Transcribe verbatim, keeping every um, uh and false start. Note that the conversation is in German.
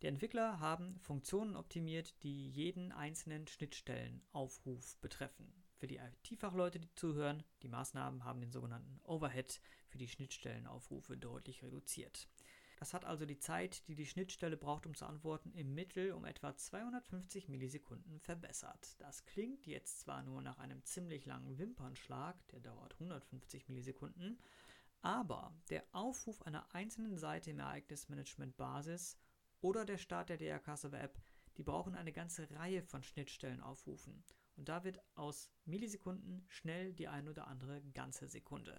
Die Entwickler haben Funktionen optimiert, die jeden einzelnen Schnittstellenaufruf betreffen. Für die I T-Fachleute, die zuhören, die Maßnahmen haben den sogenannten Overhead für die Schnittstellenaufrufe deutlich reduziert. Das hat also die Zeit, die die Schnittstelle braucht, um zu antworten, im Mittel um etwa zweihundertfünfzig Millisekunden verbessert. Das klingt jetzt zwar nur nach einem ziemlich langen Wimpernschlag, der dauert hundertfünfzig Millisekunden, aber der Aufruf einer einzelnen Seite im Ereignismanagement-Basis oder der Start der D R K-Server-App, die brauchen eine ganze Reihe von Schnittstellenaufrufen. Und da wird aus Millisekunden schnell die ein oder andere ganze Sekunde.